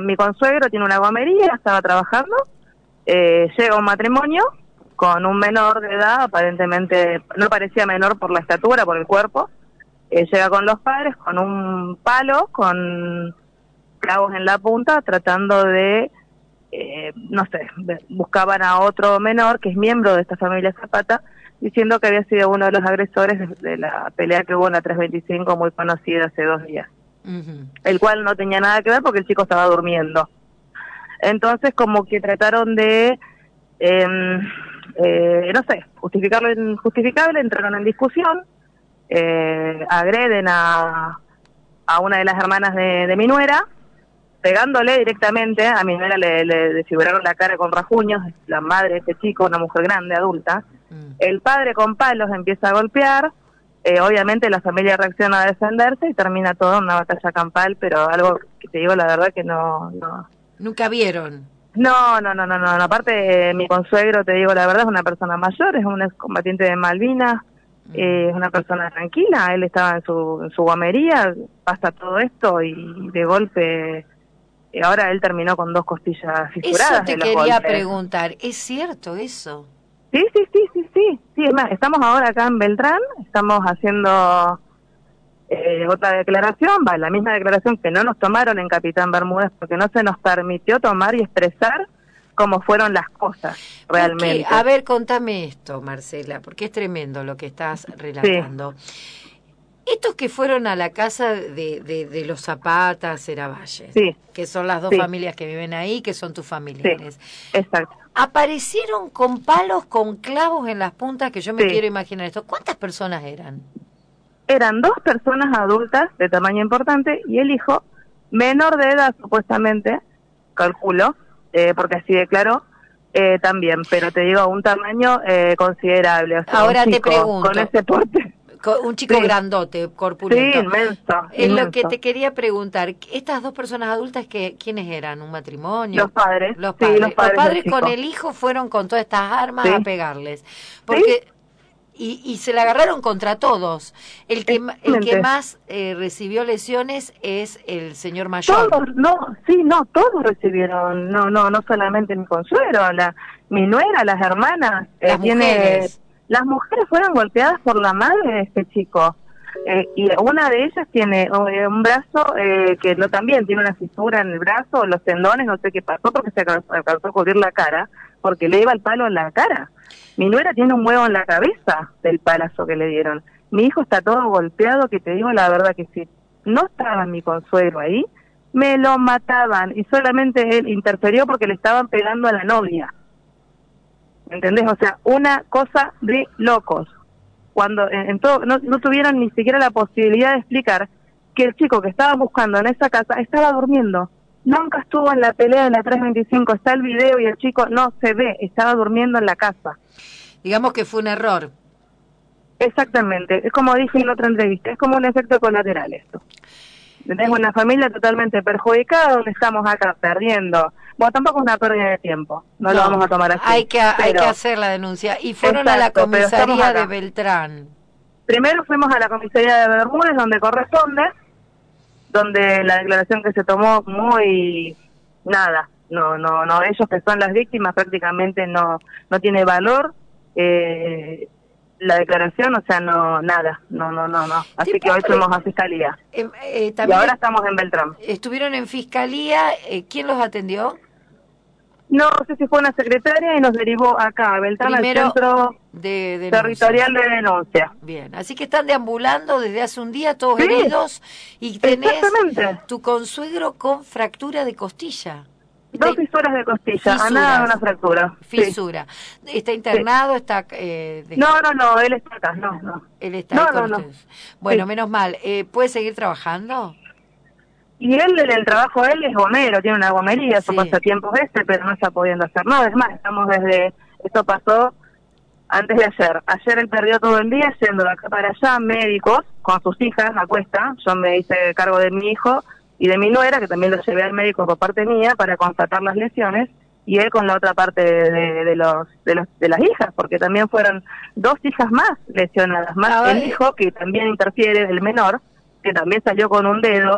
mi consuegro tiene una gomería, estaba trabajando, llega un matrimonio con un menor de edad, aparentemente no parecía menor por la estatura, por el cuerpo, llega con los padres con un palo, con clavos en la punta, tratando de, no sé, buscaban a otro menor que es miembro de esta familia Zapata, diciendo que había sido uno de los agresores de la pelea que hubo en la 325, muy conocida hace 2 días. El cual no tenía nada que ver porque el chico estaba durmiendo. Entonces como que trataron de, no sé, justificar lo injustificable, entraron en discusión, agreden a una de las hermanas de mi nuera, pegándole directamente. A mi nuera le desfiguraron la cara con rasguños, la madre de este chico, una mujer grande, adulta. El padre con palos empieza a golpear, obviamente la familia reacciona a defenderse y termina todo en una batalla campal, pero algo que te digo la verdad que no. ¿Nunca vieron? No, aparte mi consuegro, te digo la verdad, es una persona mayor, es un excombatiente de Malvinas, es una persona tranquila, él estaba en su gomería, pasa todo esto y de golpe, ahora él terminó con 2 costillas fisuradas. Eso te quería preguntar, ¿es cierto eso? Sí, es más, estamos ahora acá en Beltrán, estamos haciendo otra declaración, la misma declaración que no nos tomaron en Capitán Bermúdez, porque no se nos permitió tomar y expresar cómo fueron las cosas realmente. A ver, contame esto, Marcela, porque es tremendo lo que estás relatando. Sí. Estos que fueron a la casa de los Zapata, Seravalles, que son las 2 familias que viven ahí, que son tus familiares. Sí, exacto. Aparecieron con palos, con clavos en las puntas, que yo me quiero imaginar esto. ¿Cuántas personas eran? Eran 2 personas adultas de tamaño importante y el hijo menor de edad, supuestamente, calculo, porque así declaró, también, pero te digo, un tamaño considerable. O sea, ahora te pregunto, con ese porte. Un chico grandote, corpulento. Sí, inmenso. Lo que te quería preguntar, estas 2 personas adultas, ¿quiénes eran? ¿Un matrimonio? Los padres. Los padres, los padres con el hijo fueron con todas estas armas a pegarles. Porque y se la agarraron contra todos. El que más recibió lesiones es el señor mayor. Todos recibieron, no solamente mi consuegro, mi nuera, las hermanas. Las mujeres. Las mujeres fueron golpeadas por la madre de este chico. Y una de ellas tiene un brazo que no también tiene una fisura en el brazo, los tendones, no sé qué pasó, porque se alcanzó a cubrir la cara, porque le iba el palo en la cara. Mi nuera tiene un huevo en la cabeza del palazo que le dieron. Mi hijo está todo golpeado, que te digo la verdad que si no estaba mi consuegro ahí, me lo mataban, y solamente él interfirió porque le estaban pegando a la novia. ¿Entendés? O sea, una cosa de locos. Cuando en todo no tuvieron ni siquiera la posibilidad de explicar que el chico que estaba buscando en esa casa estaba durmiendo. Nunca estuvo en la pelea de la 325, está el video y el chico no se ve, estaba durmiendo en la casa. Digamos que fue un error. Exactamente, es como dije en otra entrevista, es como un efecto colateral esto. Tenemos una familia totalmente perjudicada, donde estamos acá perdiendo. Bueno, tampoco es una pérdida de tiempo, no lo vamos a tomar así. Hay que hacer la denuncia. Y fueron a la comisaría de Beltrán. Primero fuimos a la comisaría de Bermúdez, donde corresponde, donde la declaración que se tomó muy... nada, no, ellos que son las víctimas prácticamente no tiene valor, la declaración, o sea, nada. Así que hoy fuimos a Fiscalía. Y ahora estamos en Beltrán. ¿Estuvieron en Fiscalía? ¿Quién los atendió? No sé si fue una secretaria y nos derivó acá, a Beltrán, primero, al centro territorial de denuncia. Bien, así que están deambulando desde hace un día todos heridos y tenés tu consuegro con fractura de costilla. 2 fisuras de costilla, a nada de una fractura. Fisura. ¿Está internado? ¿Está No, él está acá, no. Él está ahí con ustedes. Bueno, menos mal. ¿Puede seguir trabajando? Y él, en el trabajo, él es gomero, tiene una gomería, su pasatiempo es pero no está pudiendo hacer nada. Es más, estamos esto pasó antes de ayer. Ayer él perdió todo el día yendo de acá para allá, médicos, con sus hijas a cuesta. Yo me hice cargo de mi hijo y de mi nuera, que también lo llevé al médico por parte mía para constatar las lesiones, y él con la otra parte de las hijas, porque también fueron 2 hijas más lesionadas, más el hijo que también interfiere, del menor, que también salió con un dedo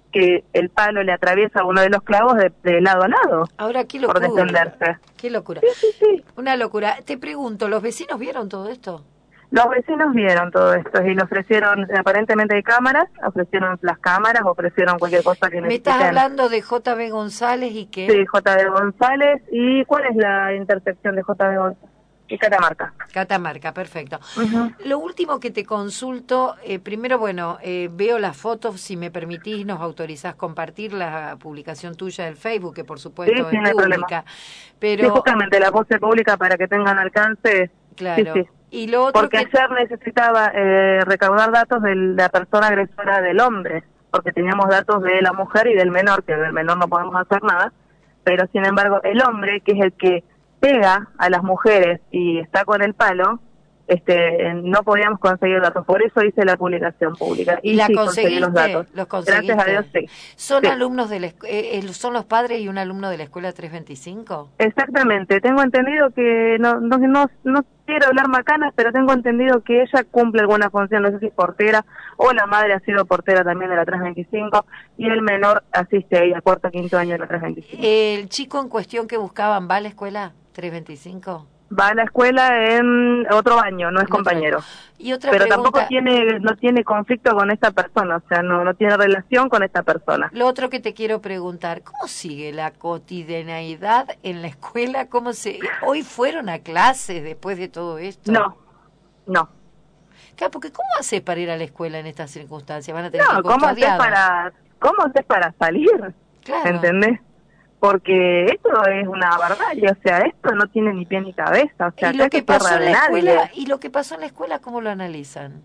que el palo le atraviesa uno de los clavos de lado a lado. Ahora, qué locura. Por defenderse. Qué locura. Sí. Una locura. Te pregunto, ¿los vecinos vieron todo esto? Los vecinos vieron todo esto y le ofrecieron, aparentemente hay cámaras, ofrecieron las cámaras, ofrecieron cualquier cosa que necesiten. ¿Me estás hablando de J.B. González y qué? Sí, J.B. González. ¿Y cuál es la intersección de J.B. González? Y Catamarca. Catamarca, perfecto. Lo último que te consulto, primero, bueno, veo las fotos, si me permitís, nos autorizás compartir la publicación tuya del Facebook, que por supuesto sí, es pública. Pero... Sí, justamente la puse pública para que tengan alcance. Claro. Sí. Y lo otro porque ayer necesitaba recaudar datos de la persona agresora del hombre, porque teníamos datos de la mujer y del menor, que del menor no podemos hacer nada, pero sin embargo el hombre, que es el que pega a las mujeres y está con el palo, no podíamos conseguir datos, por eso hice la publicación pública. ¿Y la sí, conseguiste? Los datos. ¿Los conseguiste? Gracias a Dios, sí. ¿Son sí. alumnos de son los padres y un alumno de la escuela 325? Exactamente, tengo entendido que, no quiero hablar macanas, pero tengo entendido que ella cumple alguna función, no sé si es portera, o la madre ha sido portera también de la 325, y el menor asiste ahí a cuarto, quinto año de la 325. ¿El chico en cuestión que buscaban va a la escuela 325? Va a la escuela en otro año, no es compañero. Y otra pero pregunta, tampoco no tiene conflicto con esta persona, o sea, no tiene relación con esta persona. Lo otro que te quiero preguntar, ¿cómo sigue la cotidianeidad en la escuela? ¿Hoy fueron a clases después de todo esto? No. Claro, porque ¿cómo haces para ir a la escuela en estas circunstancias? Van a tener que ir ¿cómo haces para salir? Claro. ¿Entendés? Porque esto es una barbarie, o sea, esto no tiene ni pie ni cabeza, o sea, ¿Y lo que pasó en la escuela, y lo que pasó en la escuela, cómo lo analizan?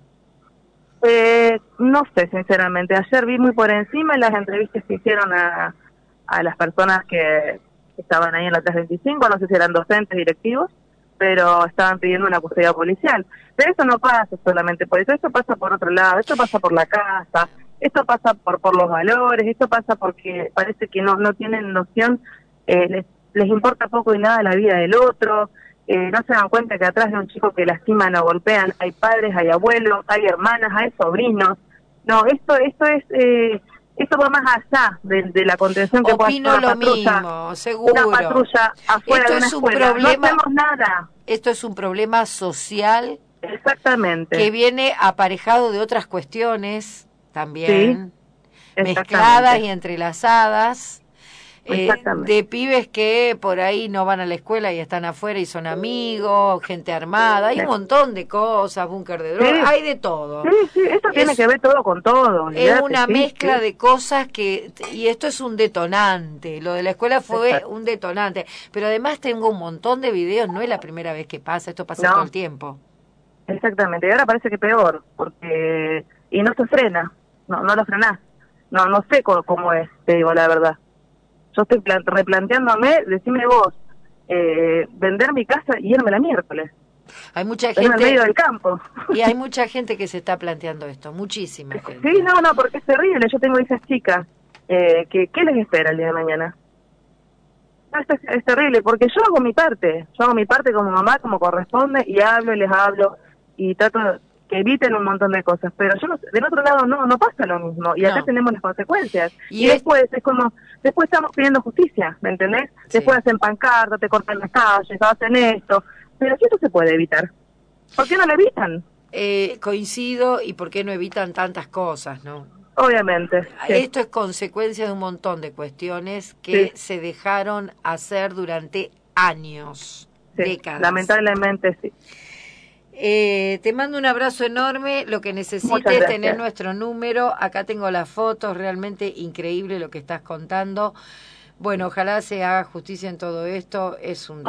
No sé, sinceramente. Ayer vi muy por encima las entrevistas que hicieron a las personas que estaban ahí en la 325, no sé si eran docentes, directivos, pero estaban pidiendo una custodia policial. Pero eso no pasa solamente por eso, esto pasa por otro lado, esto pasa por la casa, esto pasa por los valores, esto pasa porque parece que no tienen noción, les importa poco y nada la vida del otro, no se dan cuenta que atrás de un chico que lastiman o golpean hay padres, hay abuelos, hay hermanas, hay sobrinos. No, esto va más allá de la contención que puede hacer una patrulla. Mismo, seguro. Una patrulla afuera de una escuela. No hacemos nada. Esto es un problema social. Exactamente. Que viene aparejado de otras cuestiones también, mezcladas y entrelazadas, de pibes que por ahí no van a la escuela y están afuera y son amigos, gente armada, hay un montón de cosas, búnker de drogas, hay de todo. Sí, esto tiene que ver todo con todo. Es una mezcla de cosas y esto es un detonante, lo de la escuela fue un detonante, pero además tengo un montón de videos, no es la primera vez que pasa, esto pasa todo el tiempo. Exactamente, y ahora parece que peor, porque y no se frena, no lo frenás, no sé cómo es, te digo la verdad. Yo estoy replanteándome, decime vos, vender mi casa y irme la miércoles. Hay mucha gente en el medio del campo. Y hay mucha gente que se está planteando esto, muchísima gente. Sí, porque es terrible, yo tengo hijas chicas, ¿qué les espera el día de mañana? Es terrible, porque yo hago mi parte como mamá, como corresponde, y les hablo, y trato que eviten un montón de cosas, pero del otro lado no pasa lo mismo, y acá tenemos las consecuencias, y después es como, después estamos pidiendo justicia, ¿me entendés? Sí. Después hacen pancartas, te cortan las calles, hacen esto, pero si esto se puede evitar, ¿por qué no lo evitan? Coincido, y por qué no evitan tantas cosas, ¿no? Obviamente. Sí. Esto es consecuencia de un montón de cuestiones que se dejaron hacer durante años, décadas. Lamentablemente sí. Te mando un abrazo enorme, lo que necesites, tener nuestro número, acá tengo las fotos, realmente increíble lo que estás contando. Bueno, ojalá se haga justicia en todo esto, es un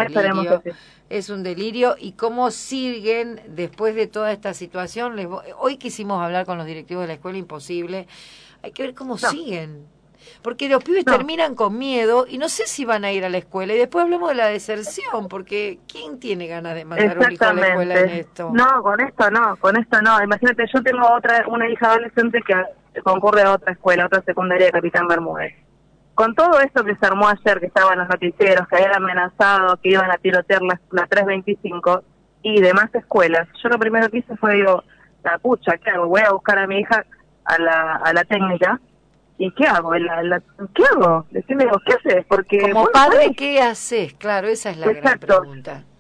delirio, y cómo siguen después de toda esta situación. Hoy quisimos hablar con los directivos de la escuela, imposible, hay que ver cómo siguen. Porque los pibes terminan con miedo y no sé si van a ir a la escuela. Y después hablamos de la deserción, porque ¿quién tiene ganas de mandar un hijo a la escuela en esto? No, con esto no. Imagínate, yo tengo una hija adolescente que concurre a otra escuela, otra secundaria de Capitán Bermúdez. Con todo esto que se armó ayer, que estaban los noticieros, que habían amenazado, que iban a tirotear la 325 y demás escuelas, yo lo primero que hice fue, la pucha, ¿qué hago? Voy a buscar a mi hija a la técnica, ¿y qué hago? ¿Qué hago? Decime vos, ¿qué haces? Porque como padre, ¿qué haces? Claro, esa es la gran pregunta.